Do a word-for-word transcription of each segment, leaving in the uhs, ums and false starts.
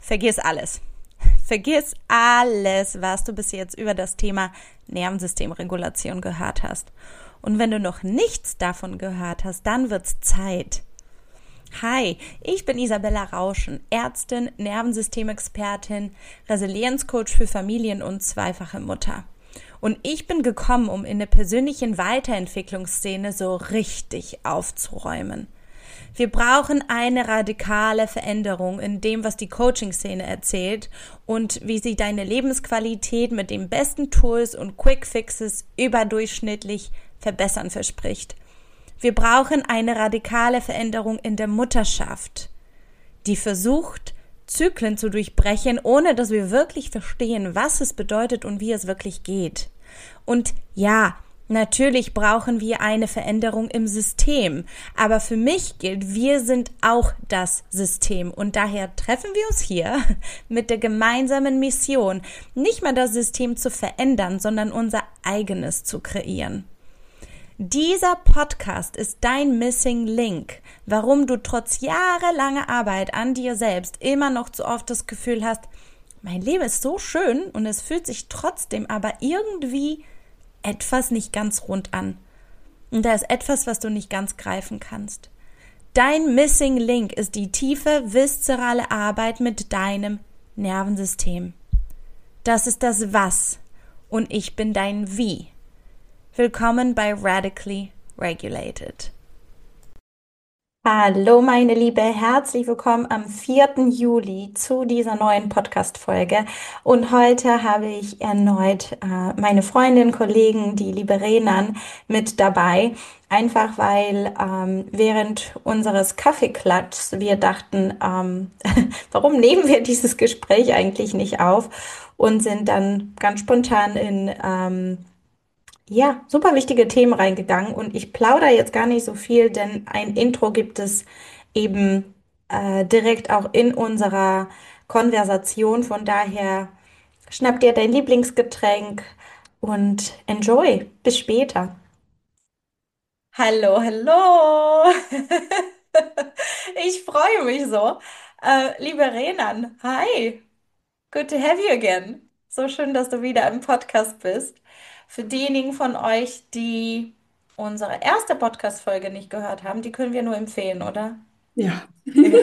vergiss alles. Vergiss alles, was du bis jetzt über das Thema Nervensystemregulation gehört hast. Und wenn du noch nichts davon gehört hast, dann wird's Zeit. Hi, ich bin Isabella Rauschen, Ärztin, Nervensystemexpertin, Resilienzcoach für Familien und zweifache Mutter. Und ich bin gekommen, um in der persönlichen Weiterentwicklungsszene so richtig aufzuräumen. Wir brauchen eine radikale Veränderung in dem, was die Coaching-Szene erzählt und wie sie deine Lebensqualität mit den besten Tools und Quick Fixes überdurchschnittlich verbessern verspricht. Wir brauchen eine radikale Veränderung in der Mutterschaft, die versucht, Zyklen zu durchbrechen, ohne dass wir wirklich verstehen, was es bedeutet und wie es wirklich geht. Und ja, natürlich brauchen wir eine Veränderung im System, aber für mich gilt, wir sind auch das System und daher treffen wir uns hier mit der gemeinsamen Mission, nicht mal das System zu verändern, sondern unser eigenes zu kreieren. Dieser Podcast ist dein Missing Link, warum du trotz jahrelanger Arbeit an dir selbst immer noch zu oft das Gefühl hast, mein Leben ist so schön und es fühlt sich trotzdem aber irgendwie etwas nicht ganz rund an. Und da ist etwas, was du nicht ganz greifen kannst. Dein Missing Link ist die tiefe, viszerale Arbeit mit deinem Nervensystem. Das ist das Was und ich bin dein Wie. Willkommen bei Radically Regulated. Hallo meine Liebe, herzlich willkommen am vierten Juli zu dieser neuen Podcast-Folge. Und heute habe ich erneut äh, meine Freundin, Kollegen, die liebe Renan, mit dabei. Einfach weil ähm, während unseres Kaffeeklatschs wir dachten, ähm, warum nehmen wir dieses Gespräch eigentlich nicht auf? Und sind dann ganz spontan in ähm, ja, super wichtige Themen reingegangen und ich plaudere jetzt gar nicht so viel, denn ein Intro gibt es eben äh, direkt auch in unserer Konversation. Von daher schnapp dir dein Lieblingsgetränk und enjoy. Bis später. Hallo, hallo. Ich freue mich so. Äh, liebe Renan, hi. Good to have you again. So schön, dass du wieder im Podcast bist. Für diejenigen von euch, die unsere erste Podcast-Folge nicht gehört haben, die können wir nur empfehlen, oder? Ja. Ja.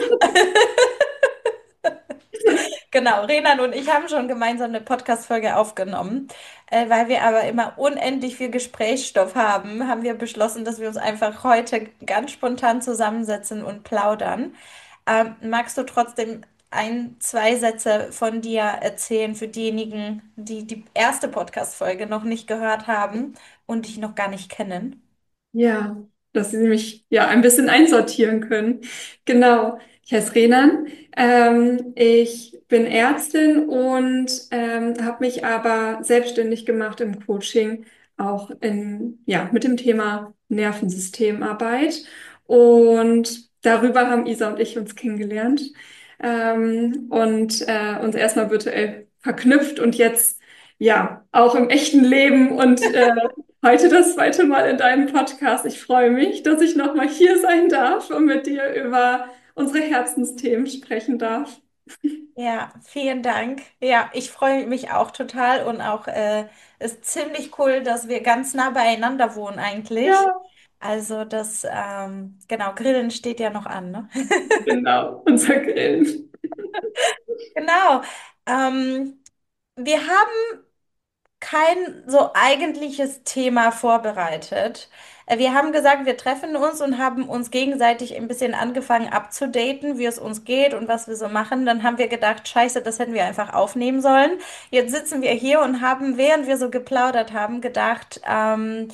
Genau, Renan und ich haben schon gemeinsam eine Podcast-Folge aufgenommen. Äh, weil wir aber immer unendlich viel Gesprächsstoff haben, haben wir beschlossen, dass wir uns einfach heute ganz spontan zusammensetzen und plaudern. Ähm, magst du trotzdem ein, zwei Sätze von dir erzählen für diejenigen, die die erste Podcast-Folge noch nicht gehört haben und dich noch gar nicht kennen? Ja, dass Sie mich ja ein bisschen einsortieren können. Genau. Ich heiße Renan. Ähm, ich bin Ärztin und ähm, habe mich aber selbstständig gemacht im Coaching, auch in, ja, mit dem Thema Nervensystemarbeit. Und darüber haben Isa und ich uns kennengelernt ähm, und äh, uns erstmal virtuell verknüpft und jetzt ja auch im echten Leben und äh, heute das zweite Mal in deinem Podcast. Ich freue mich, dass ich nochmal hier sein darf und mit dir über unsere Herzensthemen sprechen darf. Ja, vielen Dank. Ja, ich freue mich auch total und auch äh, ist ziemlich cool, dass wir ganz nah beieinander wohnen eigentlich. Ja, Also das, ähm, genau, Grillen steht ja noch an, ne? genau, unser Grillen. Genau. Ähm, wir haben kein so eigentliches Thema vorbereitet. Äh, Wir haben gesagt, wir treffen uns und haben uns gegenseitig ein bisschen angefangen abzudaten, wie es uns geht und was wir so machen. Dann haben wir gedacht, Scheiße, das hätten wir einfach aufnehmen sollen. Jetzt sitzen wir hier und haben, während wir so geplaudert haben, gedacht, ähm,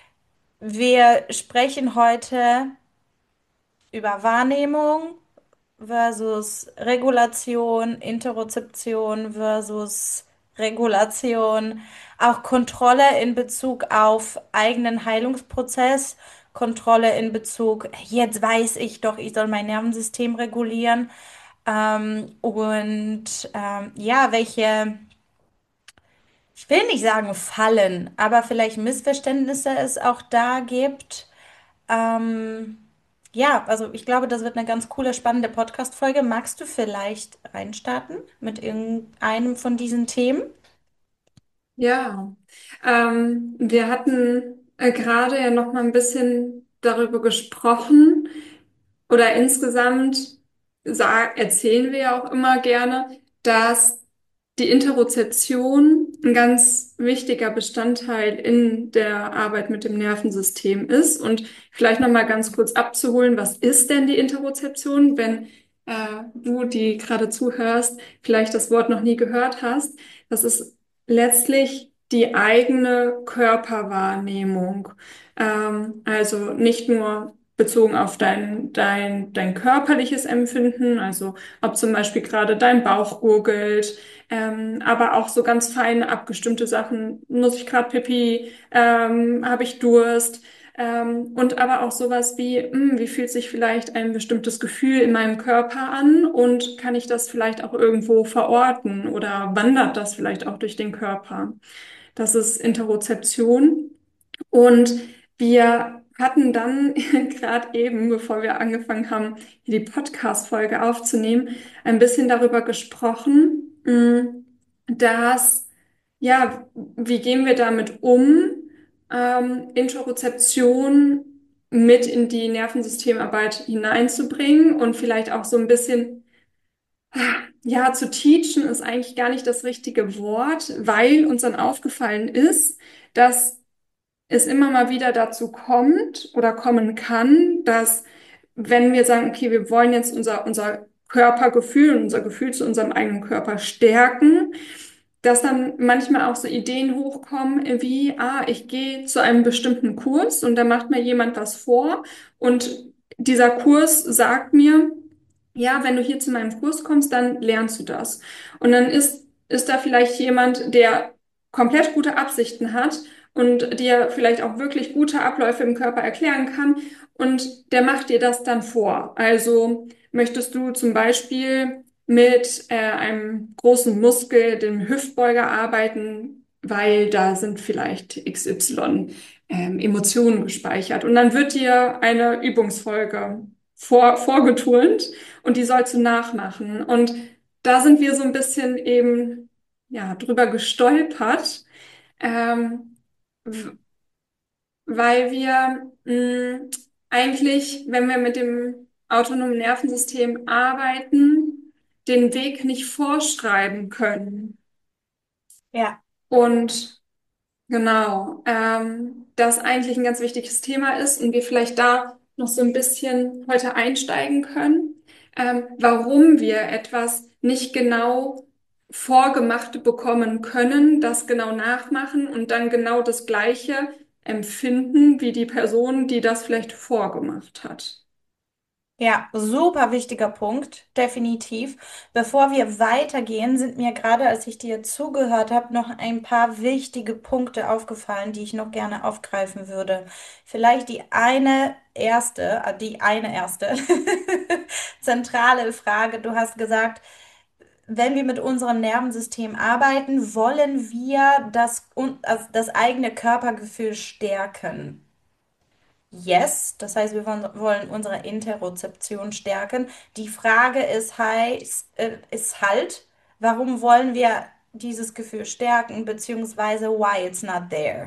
wir sprechen heute über Wahrnehmung versus Regulation, Interozeption versus Regulation, auch Kontrolle in Bezug auf eigenen Heilungsprozess, Kontrolle in Bezug, jetzt weiß ich doch, ich soll mein Nervensystem regulieren. Ähm, und ähm, ja, welche, ich will nicht sagen Fallen, aber vielleicht Missverständnisse es auch da gibt. Ähm, Ja, also ich glaube, das wird eine ganz coole, spannende Podcast-Folge. Magst du vielleicht reinstarten mit irgendeinem von diesen Themen? Ja, ähm, wir hatten äh, gerade ja noch mal ein bisschen darüber gesprochen oder insgesamt sag, erzählen wir ja auch immer gerne, dass die Interozeption ein ganz wichtiger Bestandteil in der Arbeit mit dem Nervensystem ist. Und vielleicht noch mal ganz kurz abzuholen, was ist denn die Interozeption, wenn äh, du, die gerade zuhörst, vielleicht das Wort noch nie gehört hast. Das ist letztlich die eigene Körperwahrnehmung. Ähm, also nicht nur bezogen auf dein, dein, dein körperliches Empfinden, also ob zum Beispiel gerade dein Bauch gurgelt, ähm, aber auch so ganz feine abgestimmte Sachen. Muss ich gerade Pipi? Ähm, habe ich Durst? Ähm, und aber auch sowas wie, hm, wie fühlt sich vielleicht ein bestimmtes Gefühl in meinem Körper an und kann ich das vielleicht auch irgendwo verorten oder wandert das vielleicht auch durch den Körper? Das ist Interozeption. Und wir hatten dann gerade eben, bevor wir angefangen haben, hier die Podcast-Folge aufzunehmen, ein bisschen darüber gesprochen, mh, dass, ja, wie gehen wir damit um, ähm, Interozeption mit in die Nervensystemarbeit hineinzubringen und vielleicht auch so ein bisschen, ja, zu teachen ist eigentlich gar nicht das richtige Wort, weil uns dann aufgefallen ist, dass es immer mal wieder dazu kommt oder kommen kann, dass wenn wir sagen, okay, wir wollen jetzt unser, unser Körpergefühl und unser Gefühl zu unserem eigenen Körper stärken, dass dann manchmal auch so Ideen hochkommen wie, ah, ich gehe zu einem bestimmten Kurs und da macht mir jemand was vor und dieser Kurs sagt mir, ja, wenn du hier zu meinem Kurs kommst, dann lernst du das. Und dann ist, ist da vielleicht jemand, der komplett gute Absichten hat und dir vielleicht auch wirklich gute Abläufe im Körper erklären kann und der macht dir das dann vor. Also möchtest du zum Beispiel mit äh, einem großen Muskel, dem Hüftbeuger, arbeiten, weil da sind vielleicht X Y ähm, Emotionen gespeichert. Und dann wird dir eine Übungsfolge vor, vorgeturnt und die sollst du nachmachen. Und da sind wir so ein bisschen eben ja drüber gestolpert, ähm, w- weil wir mh, eigentlich, wenn wir mit dem autonomen Nervensystem arbeiten, den Weg nicht vorschreiben können. Ja. Und genau, ähm, das eigentlich ein ganz wichtiges Thema ist und wir vielleicht da noch so ein bisschen heute einsteigen können, ähm, warum wir etwas nicht genau vorgemacht bekommen können, das genau nachmachen und dann genau das Gleiche empfinden wie die Person, die das vielleicht vorgemacht hat. Ja, super wichtiger Punkt, definitiv. Bevor wir weitergehen, sind mir gerade, als ich dir zugehört habe, noch ein paar wichtige Punkte aufgefallen, die ich noch gerne aufgreifen würde. Vielleicht die eine erste, äh, die eine erste zentrale Frage. Du hast gesagt, wenn wir mit unserem Nervensystem arbeiten, wollen wir das, un- also das eigene Körpergefühl stärken. Yes, das heißt, wir wollen, wollen unsere Interozeption stärken. Die Frage ist, heißt, äh, ist halt, warum wollen wir dieses Gefühl stärken, beziehungsweise why it's not there?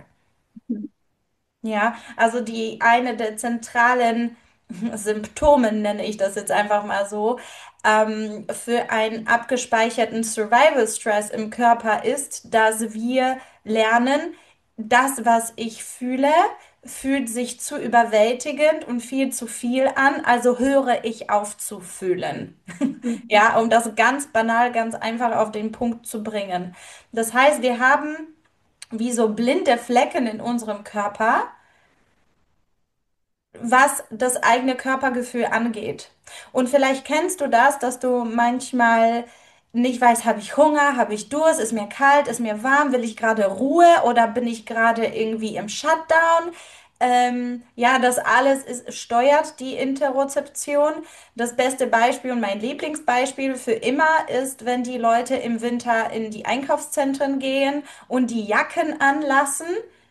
Ja, also die eine der zentralen Symptome, nenne ich das jetzt einfach mal so, ähm, für einen abgespeicherten Survival Stress im Körper ist, dass wir lernen, das, was ich fühle, fühlt sich zu überwältigend und viel zu viel an, also höre ich auf zu fühlen. Mhm. Ja, um das ganz banal, ganz einfach auf den Punkt zu bringen. Das heißt, wir haben wie so blinde Flecken in unserem Körper, was das eigene Körpergefühl angeht. Und vielleicht kennst du das, dass du manchmal nicht weißt, habe ich Hunger, habe ich Durst, ist mir kalt, ist mir warm, will ich gerade Ruhe oder bin ich gerade irgendwie im Shutdown? Ähm, ja, das alles ist, steuert die Interozeption. Das beste Beispiel und mein Lieblingsbeispiel für immer ist, wenn die Leute im Winter in die Einkaufszentren gehen und die Jacken anlassen.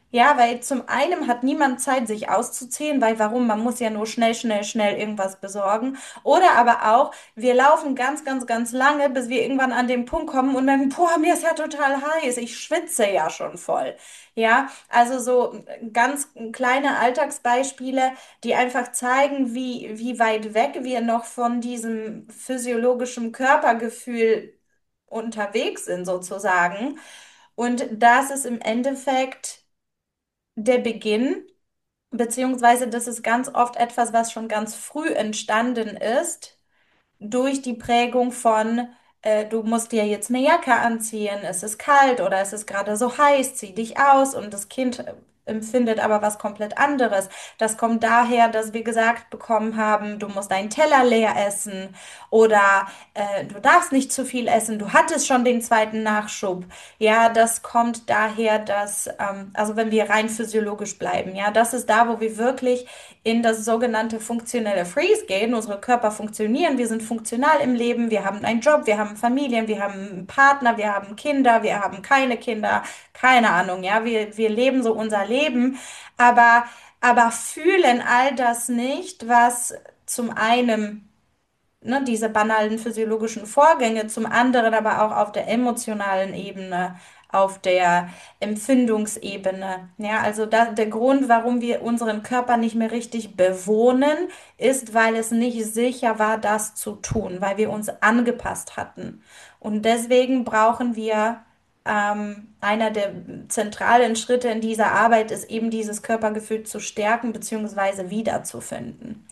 Ja, weil zum einen hat niemand Zeit, sich auszuziehen, weil warum? Man muss ja nur schnell, schnell, schnell irgendwas besorgen. Oder aber auch, wir laufen ganz, ganz, ganz lange, bis wir irgendwann an den Punkt kommen und merken, boah, mir ist ja total heiß, ich schwitze ja schon voll. Ja, also so ganz kleine Alltagsbeispiele, die einfach zeigen, wie, wie weit weg wir noch von diesem physiologischen Körpergefühl unterwegs sind, sozusagen. Und das ist im Endeffekt der Beginn, beziehungsweise das ist ganz oft etwas, was schon ganz früh entstanden ist, durch die Prägung von, äh, du musst dir jetzt eine Jacke anziehen, es ist kalt oder es ist gerade so heiß, zieh dich aus und das Kind äh, empfindet aber was komplett anderes. Das kommt daher, dass wir gesagt bekommen haben, du musst deinen Teller leer essen oder äh, du darfst nicht zu viel essen, du hattest schon den zweiten Nachschub. Ja, das kommt daher, dass, ähm, also wenn wir rein physiologisch bleiben, ja, das ist da, wo wir wirklich in das sogenannte funktionelle Freeze gehen. Unsere Körper funktionieren, wir sind funktional im Leben, wir haben einen Job, wir haben Familien, wir haben einen Partner, wir haben Kinder, wir haben keine Kinder, keine Ahnung, ja, wir, wir leben so unser Leben, aber, aber fühlen all das nicht, was zum einen ne, diese banalen physiologischen Vorgänge, zum anderen aber auch auf der emotionalen Ebene, auf der Empfindungsebene. Ja, also da, der Grund, warum wir unseren Körper nicht mehr richtig bewohnen, ist, weil es nicht sicher war, das zu tun, weil wir uns angepasst hatten. Und deswegen brauchen wir ähm, einer der zentralen Schritte in dieser Arbeit ist eben dieses Körpergefühl zu stärken bzw. wiederzufinden.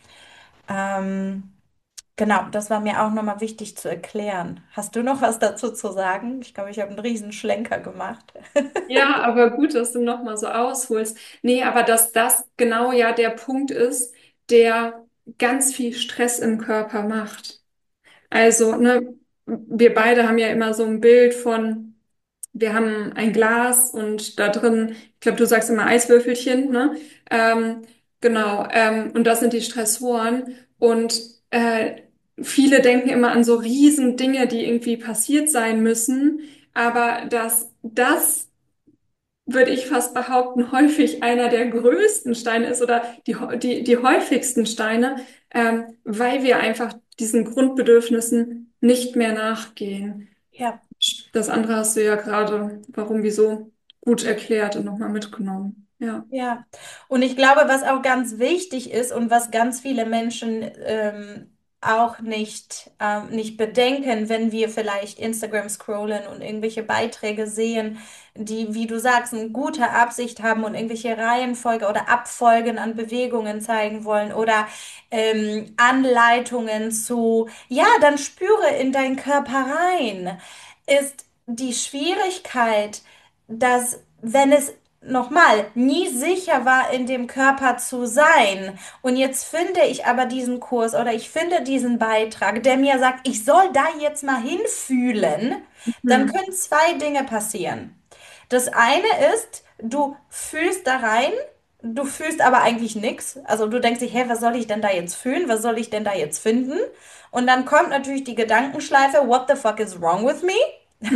Ähm, Genau, das war mir auch nochmal wichtig zu erklären. Hast du noch was dazu zu sagen? Ich glaube, ich habe einen riesen Schlenker gemacht. Ja, aber gut, dass du nochmal so ausholst. Nee, aber dass das genau ja der Punkt ist, der ganz viel Stress im Körper macht. Also, ne, wir beide haben ja immer so ein Bild von, wir haben ein Glas und da drin, ich glaube, du sagst immer Eiswürfelchen, ne? Ähm, genau, ähm, und das sind die Stressoren. Und äh, viele denken immer an so riesen Dinge, die irgendwie passiert sein müssen, aber dass das würde ich fast behaupten, häufig einer der größten Steine ist oder die, die, die häufigsten Steine, ähm, weil wir einfach diesen Grundbedürfnissen nicht mehr nachgehen. Ja. Das andere hast du ja gerade, warum, wieso, gut erklärt und nochmal mitgenommen. Ja. Ja, und ich glaube, was auch ganz wichtig ist und was ganz viele Menschen ähm, auch nicht, ähm, nicht bedenken, wenn wir vielleicht Instagram scrollen und irgendwelche Beiträge sehen, die, wie du sagst, eine gute Absicht haben und irgendwelche Reihenfolge oder Abfolgen an Bewegungen zeigen wollen oder ähm, Anleitungen zu, ja, dann spüre in deinen Körper rein, ist die Schwierigkeit, dass wenn es nochmal, nie sicher war, in dem Körper zu sein. Und jetzt finde ich aber diesen Kurs oder ich finde diesen Beitrag, der mir sagt, ich soll da jetzt mal hinfühlen, dann Hm. können zwei Dinge passieren. Das eine ist, du fühlst da rein, du fühlst aber eigentlich nichts. Also du denkst dich, hey, was soll ich denn da jetzt fühlen? Was soll ich denn da jetzt finden? Und dann kommt natürlich die Gedankenschleife, what the fuck is wrong with me?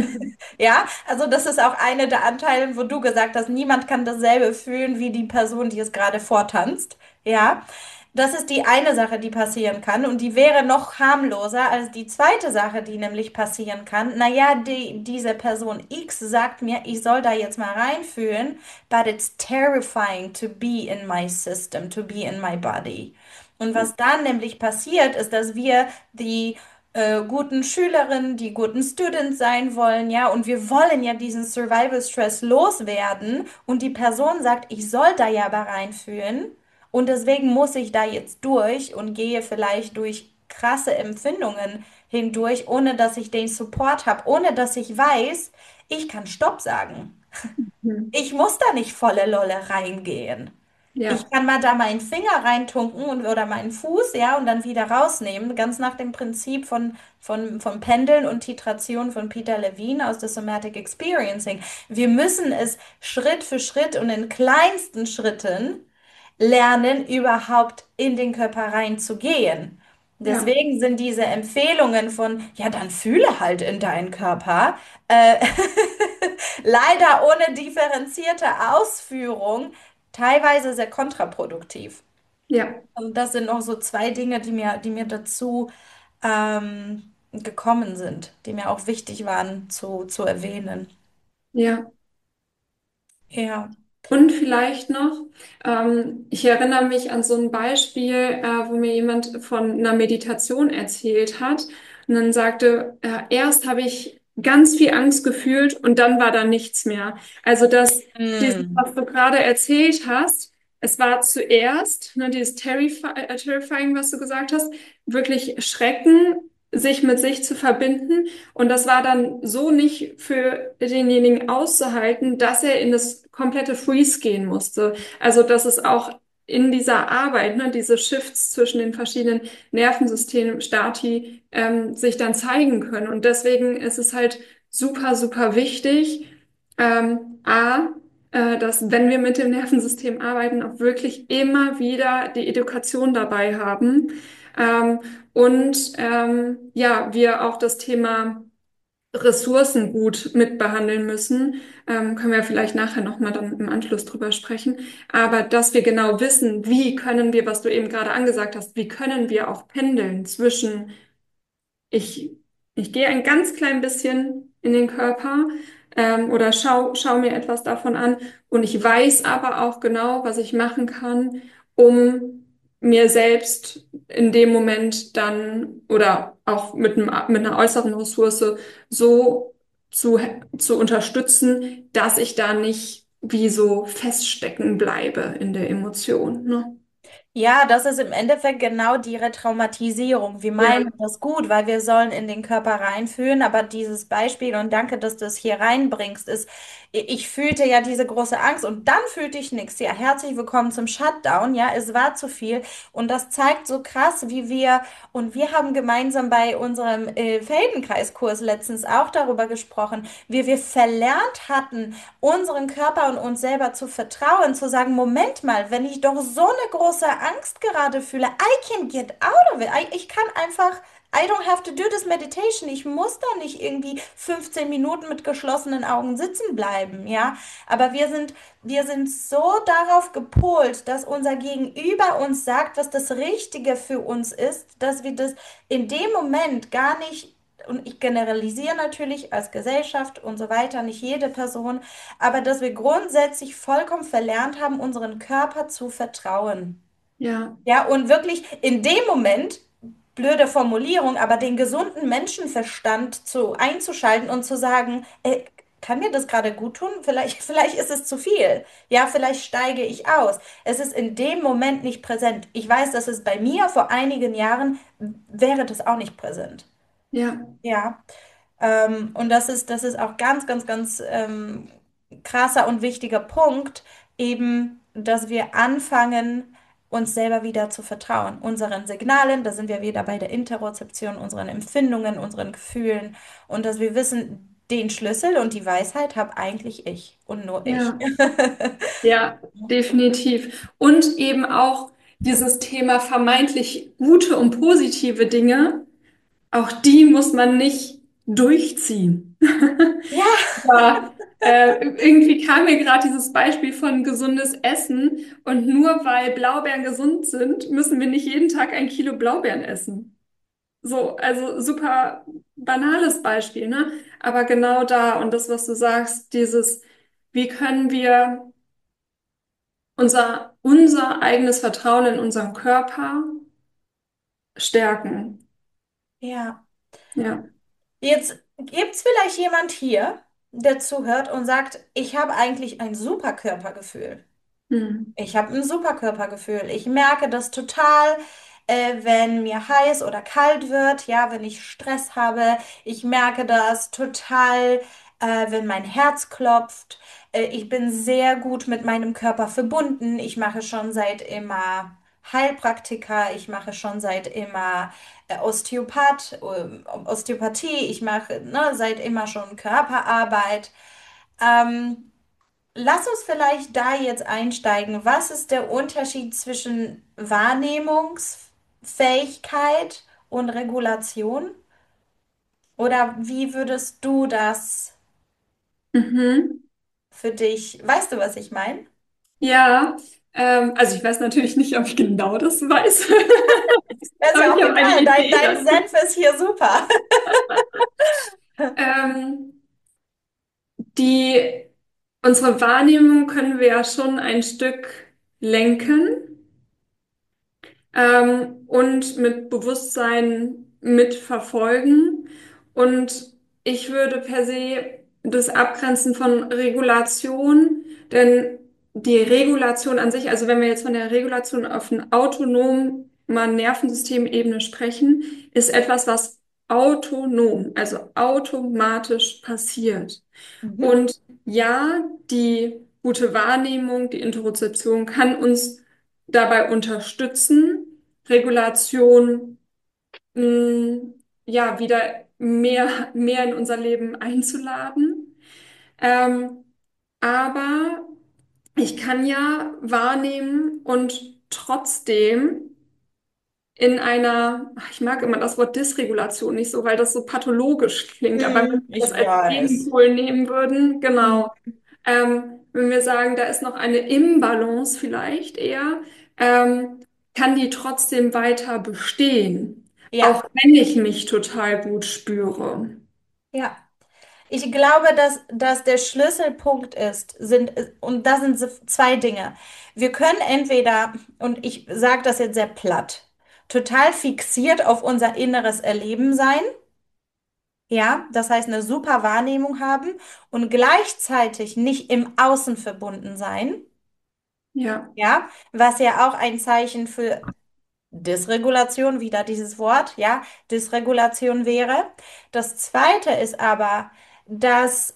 Ja, also das ist auch eine der Anteile, wo du gesagt hast, niemand kann dasselbe fühlen wie die Person, die es gerade vortanzt. Ja, das ist die eine Sache, die passieren kann und die wäre noch harmloser als die zweite Sache, die nämlich passieren kann. Naja, die, diese Person X sagt mir, ich soll da jetzt mal reinfühlen, but it's terrifying to be in my system, to be in my body. Und was dann nämlich passiert, ist, dass wir die äh, guten Schülerinnen, die guten Students sein wollen, ja, und wir wollen ja diesen Survival Stress loswerden und die Person sagt, ich soll da ja aber reinfühlen und deswegen muss ich da jetzt durch und gehe vielleicht durch krasse Empfindungen hindurch, ohne dass ich den Support habe, ohne dass ich weiß, ich kann Stopp sagen. Hm. Ich muss da nicht volle Lolle reingehen. Ich Ja, kann mal da meinen Finger reintunken und, oder meinen Fuß, ja, und dann wieder rausnehmen, ganz nach dem Prinzip von, von, von Pendeln und Titration von Peter Levine aus der Somatic Experiencing. Wir müssen es Schritt für Schritt und in kleinsten Schritten lernen, überhaupt in den Körper reinzugehen. ja. Deswegen sind diese Empfehlungen von, ja, dann fühle halt in deinen Körper, äh, leider ohne differenzierte Ausführung teilweise sehr kontraproduktiv. Ja, Und das sind noch so zwei Dinge, die mir, die mir dazu ähm, gekommen sind, die mir auch wichtig waren zu, zu erwähnen. ja. Ja. Und vielleicht noch, ähm, ich erinnere mich an so ein Beispiel, äh, wo mir jemand von einer Meditation erzählt hat und dann sagte, äh, erst habe ich ganz viel Angst gefühlt und dann war da nichts mehr. Also das, dieses, Mm. was du gerade erzählt hast, es war zuerst, ne, dieses Terrifi äh, Terrifying, was du gesagt hast, wirklich Schrecken, sich mit sich zu verbinden. Und das war dann so nicht für denjenigen auszuhalten, dass er in das komplette Freeze gehen musste. Also, dass es auch in dieser Arbeit, ne, diese Shifts zwischen den verschiedenen Nervensystemen, Stati, ähm, sich dann zeigen können. Und deswegen ist es halt super, super wichtig, ähm, A, äh, dass wenn wir mit dem Nervensystem arbeiten, auch wirklich immer wieder die Education dabei haben. Ähm, und ähm, ja, wir auch das Thema Ressourcen gut mit behandeln müssen. Ähm, können wir vielleicht nachher nochmal dann im Anschluss drüber sprechen. Aber dass wir genau wissen, wie können wir, was du eben gerade angesagt hast, wie können wir auch pendeln zwischen ich, ich gehe ein ganz klein bisschen in den Körper ähm, oder schau, schau mir etwas davon an und ich weiß aber auch genau, was ich machen kann, um mir selbst in dem Moment dann oder auch mit einem, mit einer äußeren Ressource so zu, zu unterstützen, dass ich da nicht wie so feststecken bleibe in der Emotion, ne? Ja, das ist im Endeffekt genau die Retraumatisierung. Wir Ja, meinen das gut, weil wir sollen in den Körper reinfühlen, aber dieses Beispiel, und danke, dass du es hier reinbringst, ist, ich fühlte ja diese große Angst und dann fühlte ich nichts. Ja, herzlich willkommen zum Shutdown. Ja, es war zu viel und das zeigt so krass, wie wir, und wir haben gemeinsam bei unserem äh, Feldenkreiskurs letztens auch darüber gesprochen, wie wir verlernt hatten, unseren Körper und uns selber zu vertrauen, zu sagen, Moment mal, wenn ich doch so eine große Angst gerade fühle, I can get out of it. I, ich kann einfach, I don't have to do this meditation. Ich muss da nicht irgendwie fünfzehn Minuten mit geschlossenen Augen sitzen bleiben, ja. Aber wir sind, wir sind so darauf gepolt, dass unser Gegenüber uns sagt, was das Richtige für uns ist, dass wir das in dem Moment gar nicht, und ich generalisiere natürlich als Gesellschaft und so weiter, nicht jede Person, aber dass wir grundsätzlich vollkommen verlernt haben, unseren Körper zu vertrauen. ja, Ja, und wirklich in dem Moment, blöde Formulierung, aber den gesunden Menschenverstand zu einzuschalten und zu sagen, äh, kann mir das gerade gut tun? Vielleicht, vielleicht ist es zu viel. Ja, vielleicht steige ich aus. Es ist in dem Moment nicht präsent. Ich weiß, dass es bei mir vor einigen Jahren wäre das auch nicht präsent. ja, Ja. Ähm, und das ist, das ist auch ganz, ganz, ganz ähm, krasser und wichtiger Punkt, eben, dass wir anfangen, uns selber wieder zu vertrauen. Unseren Signalen, da sind wir wieder bei der Interozeption, unseren Empfindungen, unseren Gefühlen und dass wir wissen, den Schlüssel und die Weisheit habe eigentlich ich und nur ich. ja. Ja, definitiv. Und eben auch dieses Thema vermeintlich gute und positive Dinge, auch die muss man nicht durchziehen. Ja, Aber, äh, irgendwie kam mir gerade dieses Beispiel von gesundes Essen und nur weil Blaubeeren gesund sind, müssen wir nicht jeden Tag ein Kilo Blaubeeren essen. So, also super banales Beispiel, ne? Aber genau da und das, was du sagst, dieses, wie können wir unser, unser eigenes Vertrauen in unseren Körper stärken. ja. Ja. Jetzt gibt es vielleicht jemand hier, der zuhört und sagt, ich habe eigentlich ein super Körpergefühl. Hm. Ich habe ein super Körpergefühl. Ich merke das total, äh, wenn mir heiß oder kalt wird, ja, wenn ich Stress habe. Ich merke das total, äh, wenn mein Herz klopft. Äh, ich bin sehr gut mit meinem Körper verbunden. Ich mache schon seit immer Heilpraktiker. Ich mache schon seit immer äh, Osteopath, äh, Osteopathie. Ich mache, ne, seit immer schon Körperarbeit. Ähm, Lass uns vielleicht da jetzt einsteigen. Was ist der Unterschied zwischen Wahrnehmungsfähigkeit und Regulation? Oder wie würdest du das Mhm. für dich. Weißt du, was ich meine? Ja, ähm, also ich weiß natürlich nicht, ob ich genau das weiß, Das ist aber ja ich auch habe eine egal. Dein, Idee dein dazu. Senf ist hier super. Ähm, die, unsere Wahrnehmung können wir ja schon ein Stück lenken. Ähm, und mit Bewusstsein mitverfolgen. Und ich würde per se das abgrenzen von Regulation, denn die Regulation an sich, also wenn wir jetzt von der Regulation auf ein autonomen Nervensystemebene sprechen, ist etwas, was autonom, also automatisch passiert. Mhm. Und ja, die gute Wahrnehmung, die Interozeption kann uns dabei unterstützen, Regulation, mh, ja, wieder mehr, mehr in unser Leben einzuladen. Ähm, aber ich kann ja wahrnehmen und trotzdem in einer, ach, ich mag immer das Wort Dysregulation nicht so, weil das so pathologisch klingt, aber wenn wir Hm, das ich als weiß. Gegenpol nehmen würden, Hm. genau, ähm, wenn wir sagen, da ist noch eine Imbalance vielleicht eher, ähm, kann die trotzdem weiter bestehen, Ja, auch wenn ich mich total gut spüre. ja. Ich glaube, dass, dass der Schlüsselpunkt ist, sind, und das sind so zwei Dinge. Wir können entweder, und ich sage das jetzt sehr platt, total fixiert auf unser inneres Erleben sein, ja, das heißt eine super Wahrnehmung haben und gleichzeitig nicht im Außen verbunden sein, Ja, ja, was ja auch ein Zeichen für Dysregulation, wieder dieses Wort, ja, Dysregulation wäre. Das zweite ist aber, dass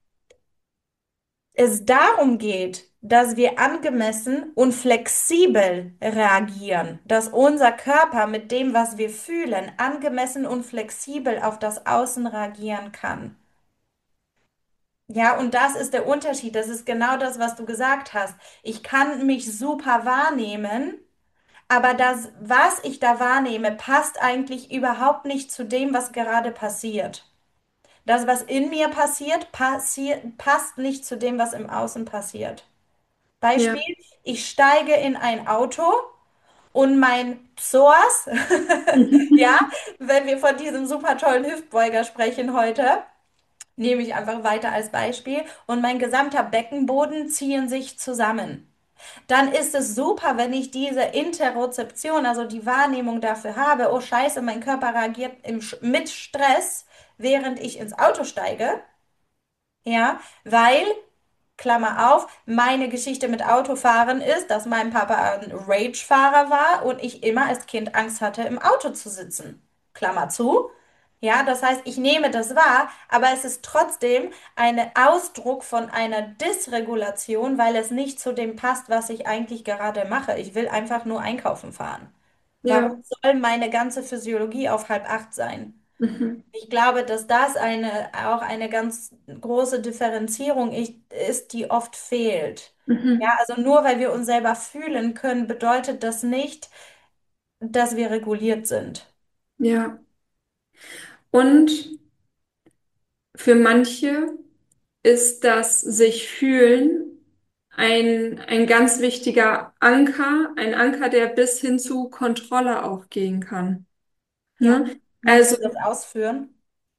es darum geht, dass wir angemessen und flexibel reagieren, dass unser Körper mit dem, was wir fühlen, angemessen und flexibel auf das Außen reagieren kann. Ja, und das ist der Unterschied. Das ist genau das, was du gesagt hast. Ich kann mich super wahrnehmen, aber das, was ich da wahrnehme, passt eigentlich überhaupt nicht zu dem, was gerade passiert. Das, was in mir passiert, passiert, passt nicht zu dem, was im Außen passiert. ja. Beispiel, ich steige in ein Auto und mein Psoas, ja, wenn wir von diesem super tollen Hüftbeuger sprechen heute, nehme ich einfach weiter als Beispiel, und mein gesamter Beckenboden ziehen sich zusammen. Dann ist es super, wenn ich diese Interozeption, also die Wahrnehmung dafür habe, oh Scheiße, mein Körper reagiert im, mit Stress, während ich ins Auto steige, ja, weil Klammer auf, meine Geschichte mit Autofahren ist, dass mein Papa ein Rage-Fahrer war und ich immer als Kind Angst hatte, im Auto zu sitzen. Klammer zu. Ja, das heißt, ich nehme das wahr, aber es ist trotzdem ein Ausdruck von einer Dysregulation, weil es nicht zu dem passt, was ich eigentlich gerade mache. Ich will einfach nur einkaufen fahren. Warum Ja, soll meine ganze Physiologie auf halb acht sein? mhm. Ich glaube, dass das eine, auch eine ganz große Differenzierung ich- ist, die oft fehlt. Ja, Mhm. also nur weil wir uns selber fühlen können, bedeutet das nicht, dass wir reguliert sind. Ja. Und für manche ist das sich fühlen ein, ein ganz wichtiger Anker, ein Anker, der bis hin zu Kontrolle auch gehen kann. Ja. Ne? Magst Also, du das ausführen?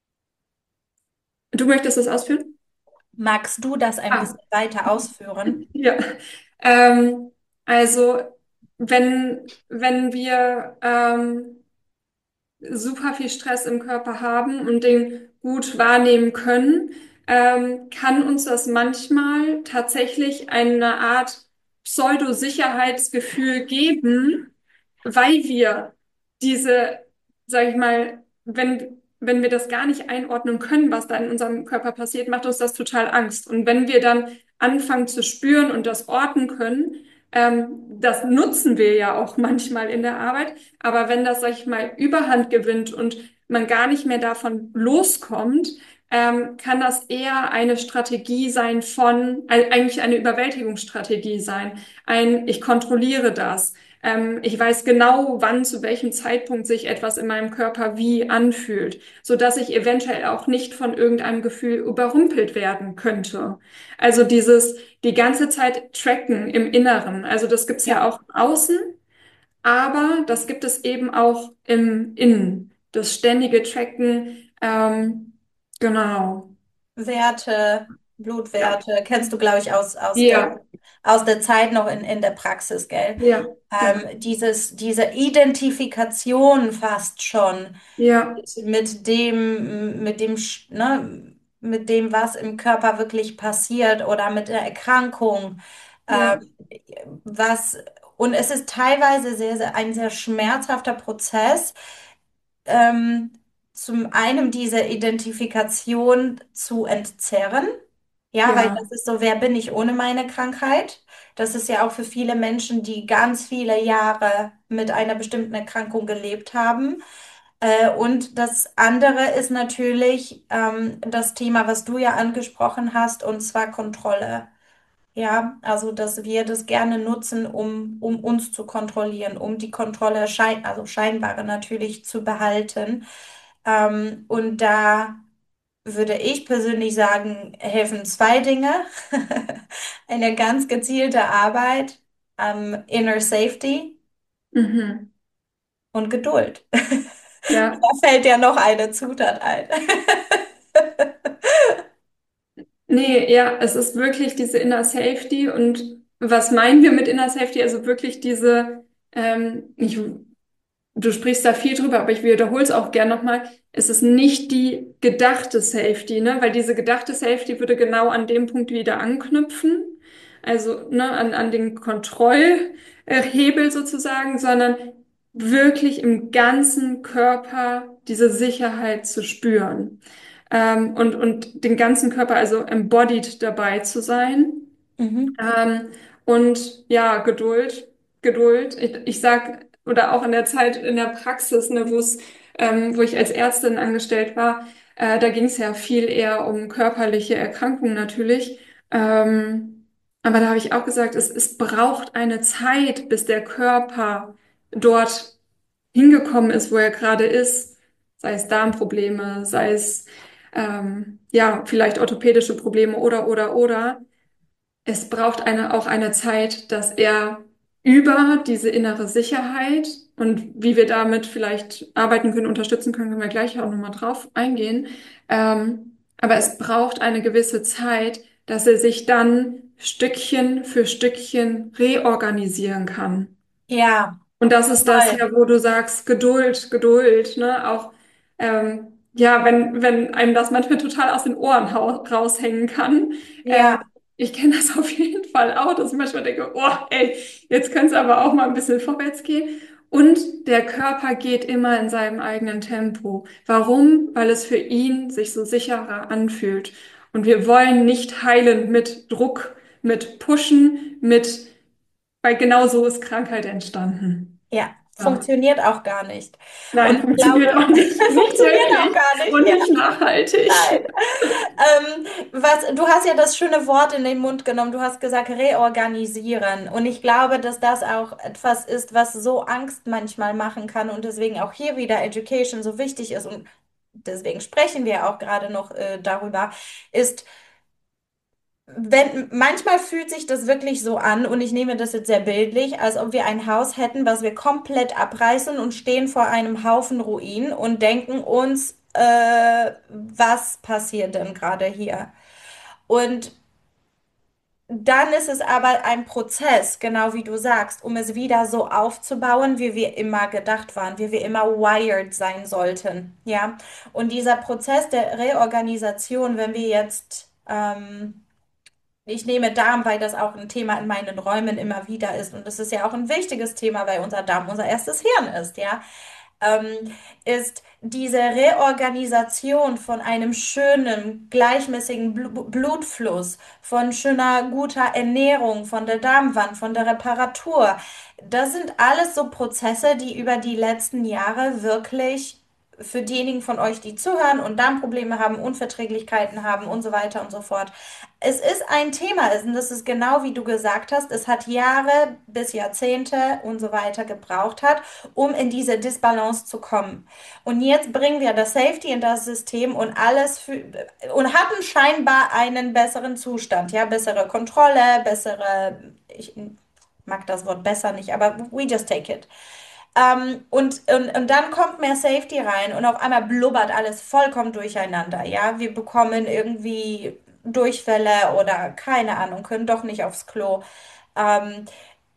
du möchtest das ausführen? Magst du das ein Ah, bisschen weiter ausführen? ja. Ähm, also, wenn, wenn wir ähm, super viel Stress im Körper haben und den gut wahrnehmen können, ähm, kann uns das manchmal tatsächlich eine Art Pseudo-Sicherheitsgefühl geben, weil wir diese, sag ich mal, wenn, wenn wir das gar nicht einordnen können, was da in unserem Körper passiert, macht uns das total Angst. Und wenn wir dann anfangen zu spüren und das orten können, ähm, das nutzen wir ja auch manchmal in der Arbeit, aber wenn das, sag ich mal, Überhand gewinnt und man gar nicht mehr davon loskommt, ähm, kann das eher eine Strategie sein von, äh, eigentlich eine Überwältigungsstrategie sein. Ein, ich kontrolliere das. Ähm, ich weiß genau, wann, zu welchem Zeitpunkt sich etwas in meinem Körper wie anfühlt, so dass ich eventuell auch nicht von irgendeinem Gefühl überrumpelt werden könnte. Also dieses die ganze Zeit tracken im Inneren. Also das gibt's ja Ja. auch im Außen, aber das gibt es eben auch im Innen. Das ständige Tracken. Ähm, genau. Werte, Ja. Blutwerte, kennst du, glaube ich, aus, aus der, Ja. aus der Zeit noch in, in der Praxis, gell? Ja. Genau. Ähm, dieses, diese Identifikation fast schon Ja. mit, mit dem, mit dem, Sch- ne, mit dem, was im Körper wirklich passiert oder mit der Erkrankung, Ja. ähm, was, und es ist teilweise sehr, sehr, ein sehr schmerzhafter Prozess, ähm, zum einen diese Identifikation zu entzerren. Ja, weil Ja. das ist so, wer bin ich ohne meine Krankheit? Das ist ja auch für viele Menschen, die ganz viele Jahre mit einer bestimmten Erkrankung gelebt haben. Äh, und das andere ist natürlich ähm, das Thema, was du ja angesprochen hast, und zwar Kontrolle. Ja, also dass wir das gerne nutzen, um, um uns zu kontrollieren, um die Kontrolle schein, also scheinbare natürlich zu behalten. Ähm, und da würde ich persönlich sagen, helfen zwei Dinge. Eine ganz gezielte Arbeit am Inner Safety Mhm. und Geduld. Ja. Da fällt ja noch eine Zutat ein. Nee, ja, es ist wirklich diese Inner Safety. Und was meinen wir mit Inner Safety? Also wirklich diese, ähm, ich, du sprichst da viel drüber, aber ich wiederhole es auch gern nochmal. Es ist nicht die gedachte Safety, ne? Weil diese gedachte Safety würde genau an dem Punkt wieder anknüpfen. Also, ne, an, an den Kontrollhebel sozusagen, sondern wirklich im ganzen Körper diese Sicherheit zu spüren. Ähm, und, und den ganzen Körper, also embodied dabei zu sein. Mhm. Ähm, und ja, Geduld, Geduld. Ich, ich sag, oder auch in der Zeit in der Praxis, ne, wo es, ähm, wo ich als Ärztin angestellt war, äh, da ging es ja viel eher um körperliche Erkrankungen natürlich. Ähm, aber da habe ich auch gesagt, es, es braucht eine Zeit, bis der Körper dort hingekommen ist, wo er gerade ist. Sei es Darmprobleme, sei es ähm, ja, vielleicht orthopädische Probleme oder, oder, oder. Es braucht eine, auch eine Zeit, dass er über diese innere Sicherheit und wie wir damit vielleicht arbeiten können, unterstützen können, können wir gleich auch nochmal drauf eingehen. Ähm, aber es braucht eine gewisse Zeit, dass er sich dann Stückchen für Stückchen reorganisieren kann. Ja, Und das ist das toll. ja, wo du sagst, Geduld, Geduld, ne? Auch, ähm, ja, wenn, wenn einem das manchmal total aus den Ohren hau- raushängen kann. Ähm, Ja, ich kenne das auf jeden Fall auch, dass ich manchmal denke, oh, ey, jetzt könnte es aber auch mal ein bisschen vorwärts gehen. Und der Körper geht immer in seinem eigenen Tempo. Warum? Weil es für ihn sich so sicherer anfühlt. Und wir wollen nicht heilen mit Druck, mit Pushen, mit, weil genau so ist Krankheit entstanden. ja, Ja. funktioniert auch gar nicht. Und Nein, ich glaube, funktioniert auch nicht. Nicht funktioniert auch wirklich gar nicht. und Ja. nicht nachhaltig. Nein. Ähm, was, du hast ja das schöne Wort in den Mund genommen. Du hast gesagt, reorganisieren. Und ich glaube, dass das auch etwas ist, was so Angst manchmal machen kann und deswegen auch hier wieder Education so wichtig ist. Und deswegen sprechen wir auch gerade noch äh, darüber, ist, wenn, manchmal fühlt sich das wirklich so an, und ich nehme das jetzt sehr bildlich, als ob wir ein Haus hätten, was wir komplett abreißen und stehen vor einem Haufen Ruinen und denken uns, äh, was passiert denn gerade hier? Und dann ist es aber ein Prozess, genau wie du sagst, um es wieder so aufzubauen, wie wir immer gedacht waren, wie wir immer wired sein sollten. Ja, und dieser Prozess der Reorganisation, wenn wir jetzt ähm, ich nehme Darm, weil das auch ein Thema in meinen Räumen immer wieder ist. Und das ist ja auch ein wichtiges Thema, weil unser Darm unser erstes Hirn ist, ja. Ähm, ist diese Reorganisation von einem schönen, gleichmäßigen Blu Blutfluss, von schöner, guter Ernährung, von der Darmwand, von der Reparatur. Das sind alles so Prozesse, die über die letzten Jahre wirklich für diejenigen von euch, die zuhören und Darmprobleme haben, Unverträglichkeiten haben und so weiter und so fort. Es ist ein Thema, und das ist genau wie du gesagt hast, es hat Jahre bis Jahrzehnte und so weiter gebraucht hat, um in diese Disbalance zu kommen. Und jetzt bringen wir das Safety in das System und alles für, und hatten scheinbar einen besseren Zustand, ja, bessere Kontrolle, bessere, ich mag das Wort besser nicht, aber we just take it. Ähm, und, und, und dann kommt mehr Safety rein und auf einmal blubbert alles vollkommen durcheinander. Ja, wir bekommen irgendwie Durchfälle oder keine Ahnung, können doch nicht aufs Klo. Ähm,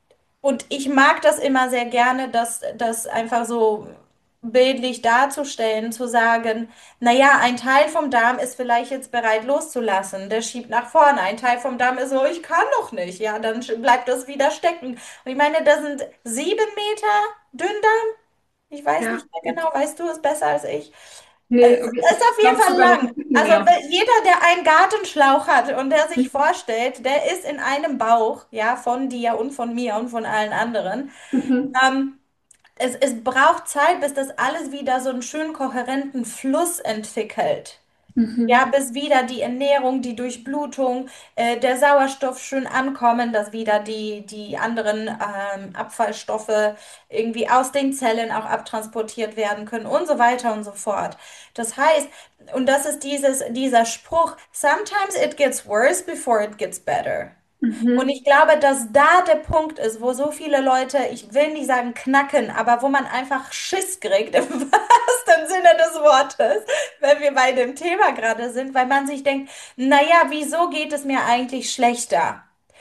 und ich mag das immer sehr gerne, das, das einfach so bildlich darzustellen, zu sagen, naja, ein Teil vom Darm ist vielleicht jetzt bereit loszulassen, der schiebt nach vorne, ein Teil vom Darm ist so, ich kann doch nicht, ja, dann sch- bleibt das wieder stecken. Und ich meine, das sind sieben Meter Dünndarm, ich weiß Ja. nicht mehr genau, weißt du es besser als ich. Nee, Es okay. ist Ich auf jeden glaube Fall sogar noch lang. ein bisschen Also mehr. we- jeder, der einen Gartenschlauch hat und der sich vorstellt, der ist in einem Bauch, ja, von dir und von mir und von allen anderen. Mhm. Ähm, es, es braucht Zeit, bis das alles wieder so einen schönen kohärenten Fluss entwickelt. Ja, Mhm. bis wieder die Ernährung, die Durchblutung, äh, der Sauerstoff schön ankommen, dass wieder die, die anderen ähm, Abfallstoffe irgendwie aus den Zellen auch abtransportiert werden können und so weiter und so fort. Das heißt, und das ist dieses, dieser Spruch, sometimes it gets worse before it gets better. Und Mhm. ich glaube, dass da der Punkt ist, wo so viele Leute, ich will nicht sagen knacken, aber wo man einfach Schiss kriegt, im wahrsten Sinne des Wortes, wenn wir bei dem Thema gerade sind, weil man sich denkt, naja, wieso geht es mir eigentlich schlechter?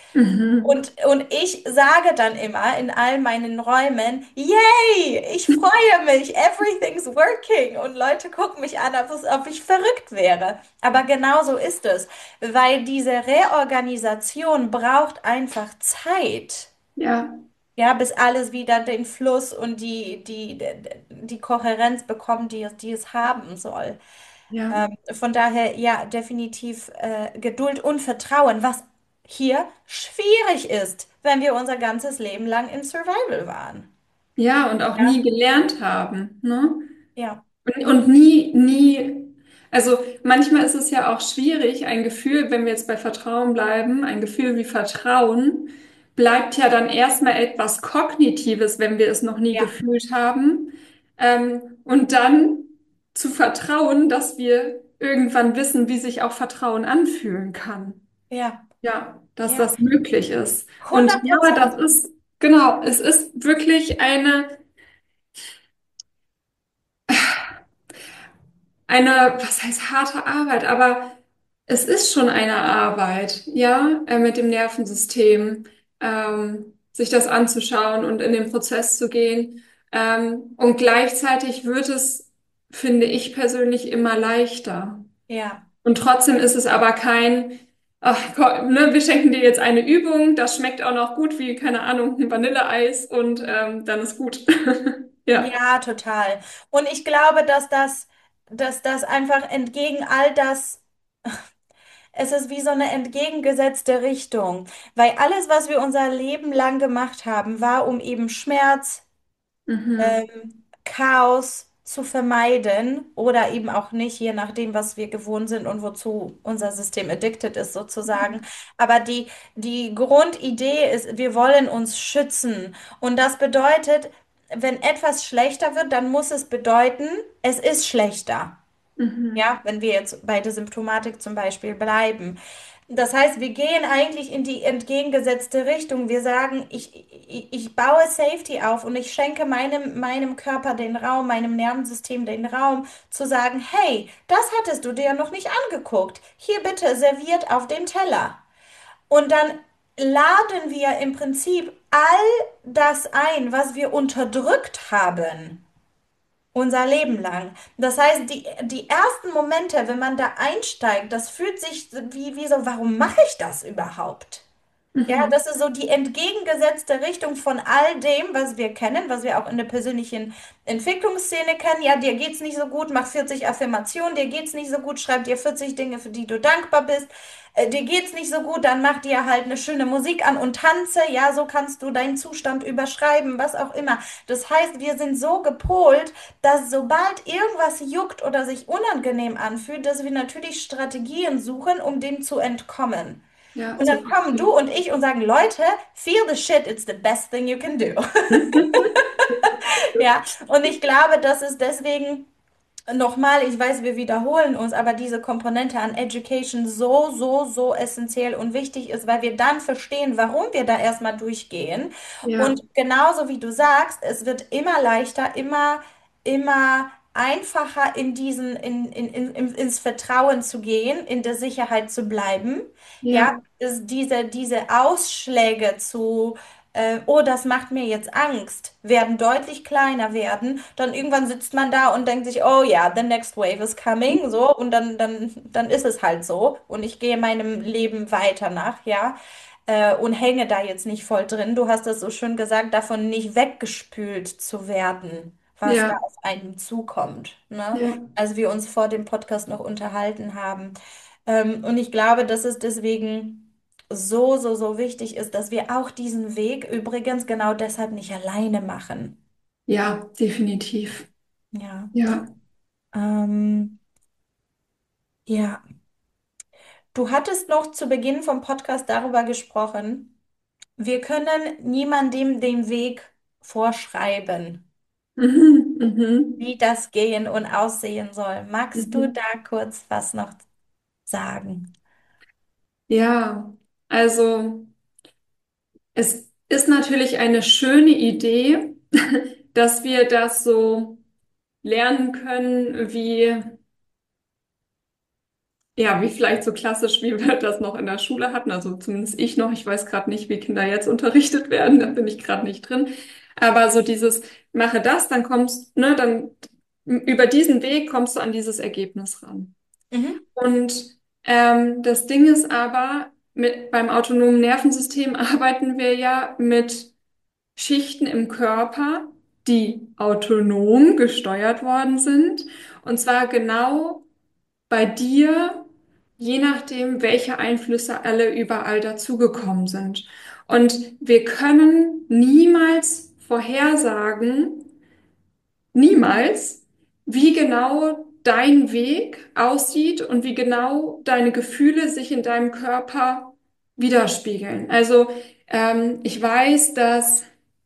Mhm. Und, und ich sage dann immer in all meinen Räumen, yay, ich freue mich, everything's working. Und Leute gucken mich an, als ob ich verrückt wäre. Aber genau so ist es, weil diese Reorganisation braucht einfach Zeit. Ja, Ja, bis alles wieder den Fluss und die, die, die Kohärenz bekommt, die es, die es haben soll. ja. Ähm, von daher, ja, definitiv äh, Geduld und Vertrauen, was hier schwierig ist, wenn wir unser ganzes Leben lang im Survival waren. Ja, und auch Ja, nie gelernt haben, ne? ja, Und, und nie, nie, also manchmal ist es ja auch schwierig, ein Gefühl, wenn wir jetzt bei Vertrauen bleiben, ein Gefühl wie Vertrauen bleibt ja dann erstmal etwas Kognitives, wenn wir es noch nie ja, gefühlt haben. Ähm, und dann zu vertrauen, dass wir irgendwann wissen, wie sich auch Vertrauen anfühlen kann. ja, Ja, dass ja, das möglich ist. Und hundert ja, das Prozent. ist, genau, es ist wirklich eine eine, was heißt harte Arbeit, aber es ist schon eine Arbeit, ja, äh, mit dem Nervensystem, ähm, sich das anzuschauen und in den Prozess zu gehen. Ähm, und gleichzeitig wird es, finde ich persönlich, immer leichter. Ja, Und trotzdem ist es aber kein, ach, komm, ne, wir schenken dir jetzt eine Übung, das schmeckt auch noch gut wie, keine Ahnung, ein Vanilleeis und ähm, dann ist gut. Ja. ja, total. Und ich glaube, dass das, dass das einfach entgegen all das, es ist wie so eine entgegengesetzte Richtung, weil alles, was wir unser Leben lang gemacht haben, war, um eben Schmerz, Mhm. ähm, Chaos zu vermeiden oder eben auch nicht, je nachdem, was wir gewohnt sind und wozu unser System addicted ist, sozusagen. Aber die, die Grundidee ist, wir wollen uns schützen. Und das bedeutet, wenn etwas schlechter wird, dann muss es bedeuten, es ist schlechter. Mhm. Ja, wenn wir jetzt bei der Symptomatik zum Beispiel bleiben. Das heißt, wir gehen eigentlich in die entgegengesetzte Richtung. Wir sagen, ich, ich, ich baue Safety auf und ich schenke meinem, meinem Körper den Raum, meinem Nervensystem den Raum, zu sagen, hey, das hattest du dir ja noch nicht angeguckt. Hier bitte serviert auf dem Teller. Und dann laden wir im Prinzip all das ein, was wir unterdrückt haben. Unser Leben lang. Das heißt, die, die ersten Momente, wenn man da einsteigt, das fühlt sich wie, wie so, warum mache ich das überhaupt? Ja, Mhm. das ist so die entgegengesetzte Richtung von all dem, was wir kennen, was wir auch in der persönlichen Entwicklungsszene kennen. Ja, dir geht's nicht so gut, mach vierzig Affirmationen, dir geht's nicht so gut, schreib dir vierzig Dinge, für die du dankbar bist. Äh, dir geht's nicht so gut, dann mach dir halt eine schöne Musik an und tanze. Ja, so kannst du deinen Zustand überschreiben, was auch immer. Das heißt, wir sind so gepolt, dass sobald irgendwas juckt oder sich unangenehm anfühlt, dass wir natürlich Strategien suchen, um dem zu entkommen. Ja, Und zu dann kommen du flüchten. und ich und sagen, Leute, feel the shit, it's the best thing you can do. Ja, und ich glaube, das ist deswegen nochmal, ich weiß, wir wiederholen uns, aber diese Komponente an Education so, so, so essentiell und wichtig ist, weil wir dann verstehen, warum wir da erstmal durchgehen. Ja, Und genauso wie du sagst, es wird immer leichter, immer, immer einfacher in diesen, in, in, in, in- ins Vertrauen zu gehen, in der Sicherheit zu bleiben. Ja, ja, ist diese, diese Ausschläge zu äh, oh, das macht mir jetzt Angst, werden deutlich kleiner werden. Dann irgendwann sitzt man da und denkt sich, oh ja, the next wave is coming, so, und dann, dann, dann ist es halt so. Und ich gehe meinem Leben weiter nach, ja, äh, und hänge da jetzt nicht voll drin. Du hast es so schön gesagt, davon nicht weggespült zu werden, was da ja, auf einen zukommt, ne? ja, Als wir uns vor dem Podcast noch unterhalten haben. Ähm, und ich glaube, dass es deswegen so, so, so wichtig ist, dass wir auch diesen Weg übrigens genau deshalb nicht alleine machen. ja, definitiv. Ja. Ja. Ähm, ja. Du hattest noch zu Beginn vom Podcast darüber gesprochen, wir können niemandem den Weg vorschreiben, Mhm, mhm, wie das gehen und aussehen soll. Magst du mhm. da kurz was noch sagen? Ja, also es ist natürlich eine schöne Idee, dass wir das so lernen können, wie, ja, wie vielleicht so klassisch, wie wir das noch in der Schule hatten. Also zumindest ich noch. Ich weiß gerade nicht, wie Kinder jetzt unterrichtet werden. Da bin ich gerade nicht drin. Aber so dieses, mache das, dann kommst, ne, dann über diesen Weg kommst du an dieses Ergebnis ran. Mhm. Und ähm, das Ding ist aber, mit, beim autonomen Nervensystem arbeiten wir ja mit Schichten im Körper, die autonom gesteuert worden sind. Und zwar genau bei dir, je nachdem, welche Einflüsse alle überall dazugekommen sind. Und wir können niemals vorhersagen, niemals, wie genau dein Weg aussieht und wie genau deine Gefühle sich in deinem Körper widerspiegeln. Also ähm, ich weiß, dass,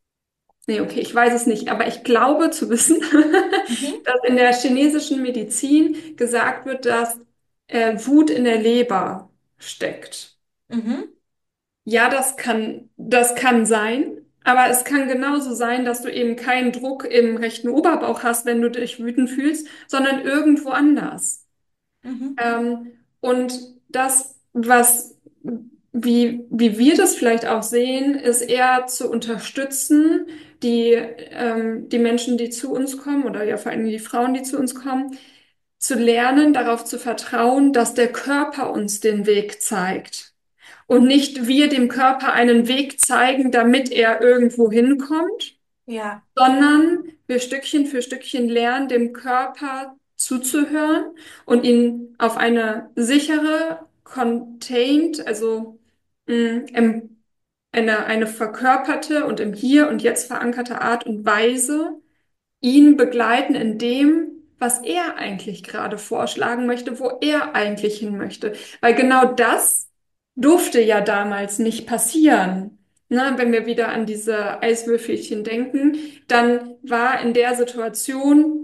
nee, okay, ich weiß es nicht, aber ich glaube zu wissen, Mhm. dass in der chinesischen Medizin gesagt wird, dass äh, Wut in der Leber steckt. Mhm. Ja, das kann, das kann sein, aber es kann genauso sein, dass du eben keinen Druck im rechten Oberbauch hast, wenn du dich wütend fühlst, sondern irgendwo anders. Mhm. Ähm, und das, was, wie, wie wir das vielleicht auch sehen, ist eher zu unterstützen, die, ähm, die Menschen, die zu uns kommen, oder ja vor allem die Frauen, die zu uns kommen, zu lernen, darauf zu vertrauen, dass der Körper uns den Weg zeigt und nicht wir dem Körper einen Weg zeigen, damit er irgendwo hinkommt, Ja, sondern wir Stückchen für Stückchen lernen, dem Körper zuzuhören und ihn auf eine sichere, contained, also mh, im, eine, eine verkörperte und im Hier und Jetzt verankerte Art und Weise ihn begleiten in dem, was er eigentlich gerade vorschlagen möchte, wo er eigentlich hin möchte. Weil genau das durfte ja damals nicht passieren. Na, wenn wir wieder an diese Eiswürfelchen denken, dann war in der Situation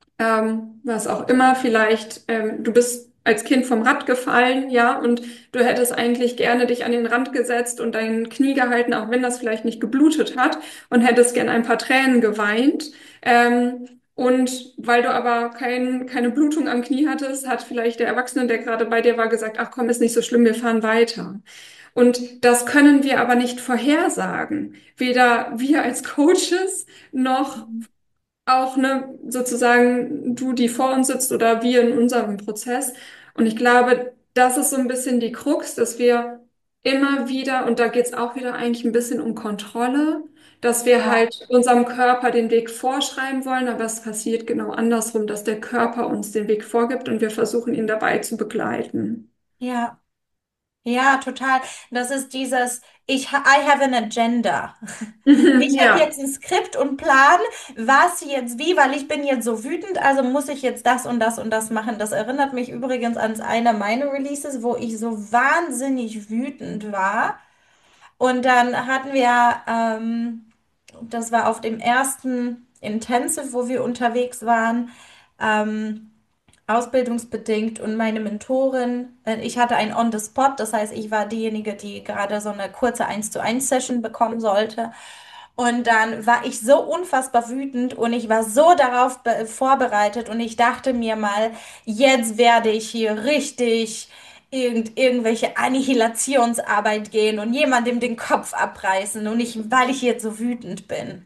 ähm, was auch immer, vielleicht, ähm, du bist als Kind vom Rad gefallen, ja, und du hättest eigentlich gerne dich an den Rand gesetzt und dein Knie gehalten, auch wenn das vielleicht nicht geblutet hat, und hättest gern ein paar Tränen geweint. Ähm, und weil du aber kein, keine Blutung am Knie hattest, hat vielleicht der Erwachsene, der gerade bei dir war, gesagt, ach komm, ist nicht so schlimm, wir fahren weiter. Und das können wir aber nicht vorhersagen. Weder wir als Coaches noch auch, ne, sozusagen du, die vor uns sitzt oder wir in unserem Prozess. Und ich glaube, das ist so ein bisschen die Krux, dass wir immer wieder, und da geht es auch wieder eigentlich ein bisschen um Kontrolle, dass wir Ja. halt unserem Körper den Weg vorschreiben wollen, aber es passiert genau andersrum, dass der Körper uns den Weg vorgibt und wir versuchen, ihn dabei zu begleiten. Ja. Ja, total. Das ist dieses, ich, ha- I have an agenda. Ich habe Ja. jetzt ein Skript und Plan, was jetzt wie, weil ich bin jetzt so wütend, also muss ich jetzt das und das und das machen. Das erinnert mich übrigens an einer meiner Releases, wo ich so wahnsinnig wütend war. Und dann hatten wir, ähm, das war auf dem ersten Intensive, wo wir unterwegs waren, ähm, ausbildungsbedingt und meine Mentorin, äh, ich hatte ein On the Spot, das heißt, ich war diejenige, die gerade so eine kurze eins zu eins Session bekommen sollte. Und dann war ich so unfassbar wütend und ich war so darauf be- vorbereitet und ich dachte mir mal, jetzt werde ich hier richtig irgend, irgendwelche Annihilationsarbeit gehen und jemandem den Kopf abreißen und ich, weil ich jetzt so wütend bin.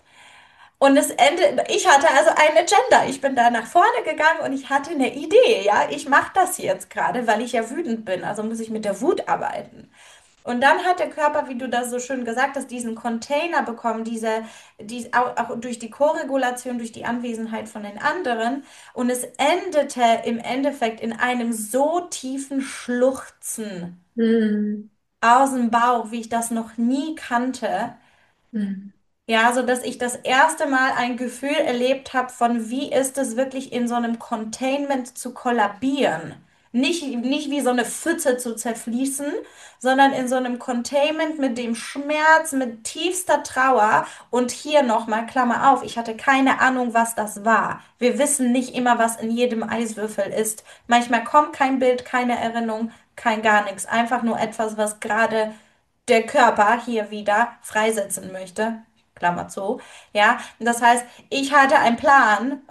Und es endet, ich hatte also eine Agenda. Ich bin da nach vorne gegangen und ich hatte eine Idee, ja. Ich mache das jetzt gerade, weil ich ja wütend bin. Also muss ich mit der Wut arbeiten. Und dann hat der Körper, wie du das so schön gesagt hast, diesen Container bekommen, diese, die, auch, auch durch die Koregulation, durch die Anwesenheit von den anderen. Und es endete im Endeffekt in einem so tiefen Schluchzen Hm. aus dem Bauch, wie ich das noch nie kannte. Hm. Ja, so dass ich das erste Mal ein Gefühl erlebt habe von, wie ist es wirklich in so einem Containment zu kollabieren. Nicht, nicht wie so eine Pfütze zu zerfließen, sondern in so einem Containment mit dem Schmerz, mit tiefster Trauer. Und hier nochmal, Klammer auf, ich hatte keine Ahnung, was das war. Wir wissen nicht immer, was in jedem Eiswürfel ist. Manchmal kommt kein Bild, keine Erinnerung, kein gar nichts. Einfach nur etwas, was gerade der Körper hier wieder freisetzen möchte. Klammer zu. Ja, das heißt, ich hatte einen Plan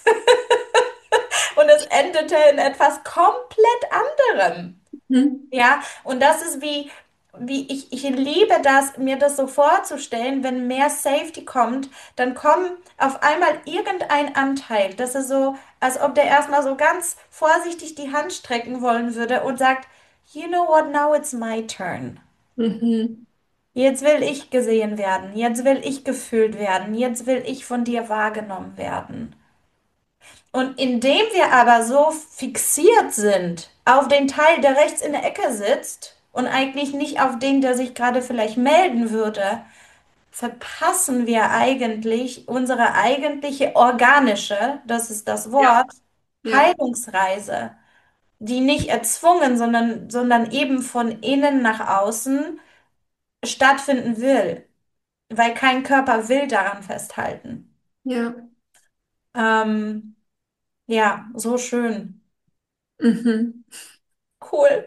und es endete in etwas komplett anderem. Hm. Ja, und das ist wie, wie ich, ich liebe das, mir das so vorzustellen, wenn mehr Safety kommt, dann kommt auf einmal irgendein Anteil. Das ist so, als ob der erstmal so ganz vorsichtig die Hand strecken wollen würde und sagt, You know what, now it's my turn. Mhm. Jetzt will ich gesehen werden, jetzt will ich gefühlt werden, jetzt will ich von dir wahrgenommen werden. Und indem wir aber so fixiert sind auf den Teil, der rechts in der Ecke sitzt und eigentlich nicht auf den, der sich gerade vielleicht melden würde, verpassen wir eigentlich unsere eigentliche organische, das ist das Ja, Wort, ja, Heilungsreise, die nicht erzwungen, sondern, sondern eben von innen nach außen stattfinden will. Weil kein Körper will daran festhalten. ja. Ähm, ja, so schön. Mhm. Cool.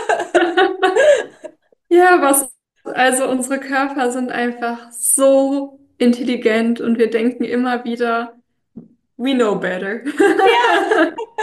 Ja, was, also unsere Körper sind einfach so intelligent und wir denken immer wieder, we know better. Ja,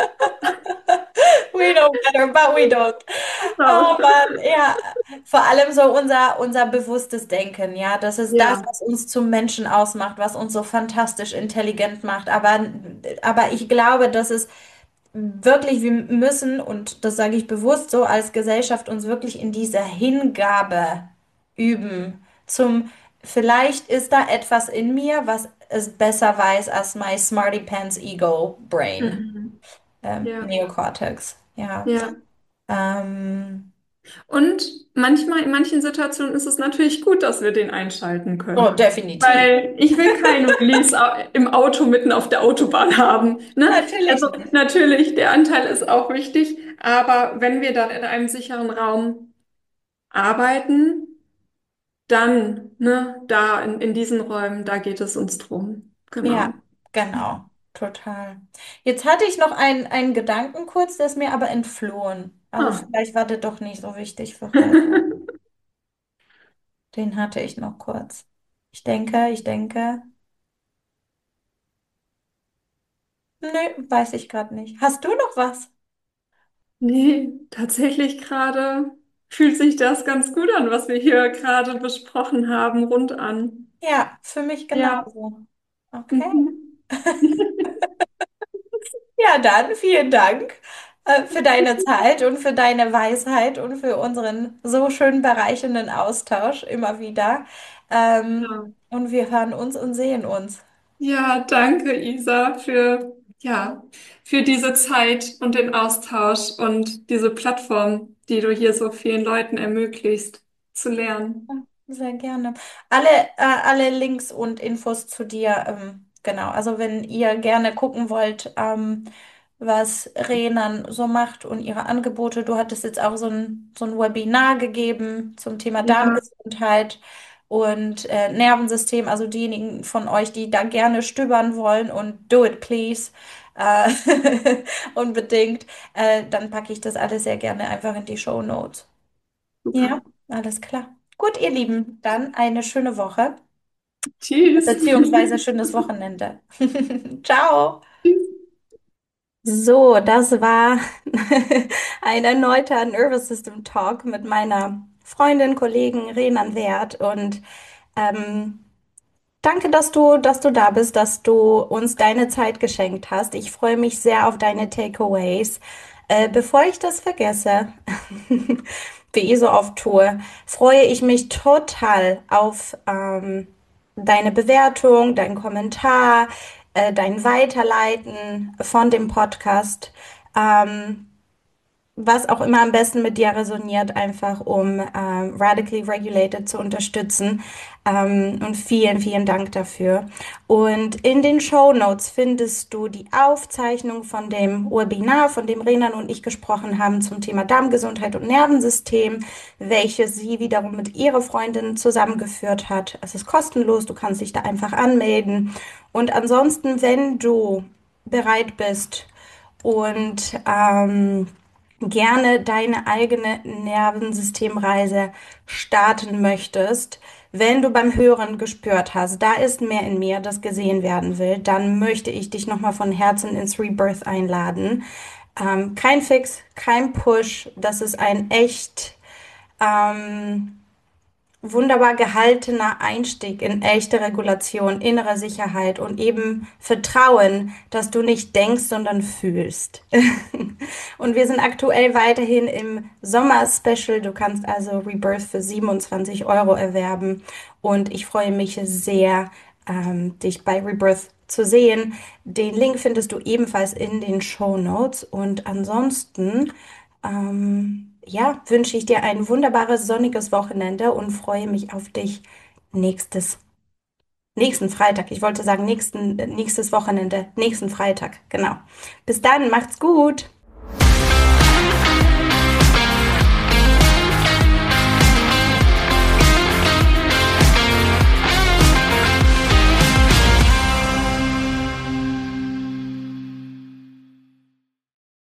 we know better, but we don't. Genau. Oh Mann, ja. Vor allem so unser, unser bewusstes Denken, ja. Das ist das, Ja, was uns zum Menschen ausmacht, was uns so fantastisch intelligent macht. Aber, aber ich glaube, dass es wirklich, wir müssen, und das sage ich bewusst so, als Gesellschaft uns wirklich in dieser Hingabe üben zum, vielleicht ist da etwas in mir, was es besser weiß als my Smarty Pants Ego Brain, mhm. ähm, Ja, Neocortex. Ja. ja. Ähm, Und manchmal, in manchen Situationen ist es natürlich gut, dass wir den einschalten oh, können. definitiv. Weil ich will kein Release au- im Auto mitten auf der Autobahn haben. Ne? Natürlich Also nicht. natürlich, der Anteil ist auch wichtig, aber wenn wir dann in einem sicheren Raum arbeiten, dann, ne, da in, in diesen Räumen, da geht es uns drum. Genau. Ja, genau. Total. Jetzt hatte ich noch einen, einen Gedanken kurz, der ist mir aber entflohen. Aber Ah. vielleicht war der doch nicht so wichtig für heute. Den hatte ich noch kurz. Ich denke, ich denke. Nö, weiß ich gerade nicht. Hast du noch was? Nee, tatsächlich gerade fühlt sich das ganz gut an, was wir hier gerade besprochen haben, rund an. Ja, für mich Ja. genauso. Okay. Mhm. Ja, dann vielen Dank. äh, für deine Zeit und für deine Weisheit und für unseren so schön bereichernden Austausch immer wieder. Ähm, Ja. und wir hören uns und sehen uns. Ja, danke, Isa, für, ja, für diese Zeit und den Austausch und diese Plattform, die du hier so vielen Leuten ermöglicht, zu lernen. Ja, sehr gerne. Alle, äh, alle Links und Infos zu dir, ähm, genau. Also wenn ihr gerne gucken wollt, ähm, was Renan so macht und ihre Angebote. Du hattest jetzt auch so ein, so ein Webinar gegeben zum Thema Ja, Darmgesundheit und äh, Nervensystem. Also diejenigen von euch, die da gerne stöbern wollen und do it please, äh, unbedingt, äh, dann packe ich das alles sehr gerne einfach in die Show Notes. super. Ja, alles klar. Gut, ihr Lieben, dann eine schöne Woche, Tschüss. beziehungsweise schönes Wochenende. Ciao. Tschüss. So, das war ein erneuter Nervous System Talk mit meiner Freundin, Kollegen Renan Wert und ähm, danke, dass du, dass du da bist, dass du uns deine Zeit geschenkt hast. Ich freue mich sehr auf deine Takeaways. Äh, bevor ich das vergesse, wie ich so oft tue, freue ich mich total auf ähm, deine Bewertung, dein Kommentar, äh, dein Weiterleiten von dem Podcast. Ähm, was auch immer am besten mit dir resoniert, einfach um ähm, Radically Regulated zu unterstützen. Ähm, und vielen, vielen Dank dafür. Und in den Show Notes findest du die Aufzeichnung von dem Webinar, von dem Renan und ich gesprochen haben zum Thema Darmgesundheit und Nervensystem, welches sie wiederum mit ihrer Freundin zusammengeführt hat. Es ist kostenlos, du kannst dich da einfach anmelden. Und ansonsten, wenn du bereit bist und ähm, gerne deine eigene Nervensystemreise starten möchtest, wenn du beim Hören gespürt hast, da ist mehr in mir, das gesehen werden will, dann möchte ich dich nochmal von Herzen ins Rebirth einladen. Ähm, kein Fix, kein Push, das ist ein echt ähm, wunderbar gehaltener Einstieg in echte Regulation, innere Sicherheit und eben Vertrauen, dass du nicht denkst, sondern fühlst. Und wir sind aktuell weiterhin im Sommer-Special. Du kannst also Rebirth für siebenundzwanzig Euro erwerben. Und ich freue mich sehr, ähm, dich bei Rebirth zu sehen. Den Link findest du ebenfalls in den Show Notes. Und ansonsten ähm, ja, wünsche ich dir ein wunderbares sonniges Wochenende und freue mich auf dich nächstes, nächsten Freitag. Ich wollte sagen nächsten, nächstes Wochenende, nächsten Freitag. Genau. Bis dann, macht's gut.